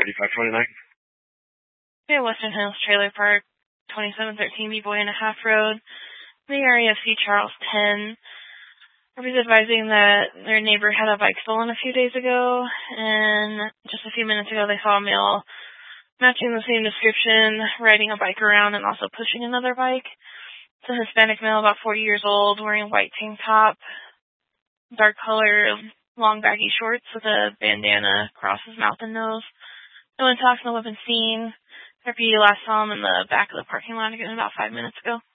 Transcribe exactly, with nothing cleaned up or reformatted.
thirty-five twenty-nine. Okay, Western Hills Trailer Park, twenty-seven thirteen B-Boy and a Half Road, the area of C. Charles ten. Everybody's advising that their neighbor had a bike stolen a few days ago, and just a few minutes ago they saw a male matching the same description, riding a bike around and also pushing another bike. It's a Hispanic male, about forty years old, wearing a white tank top, dark color, long baggy shorts with a bandana across his mouth and nose. No one talks, no weapon seen. After you last saw him in the back of the parking lot again about five minutes ago.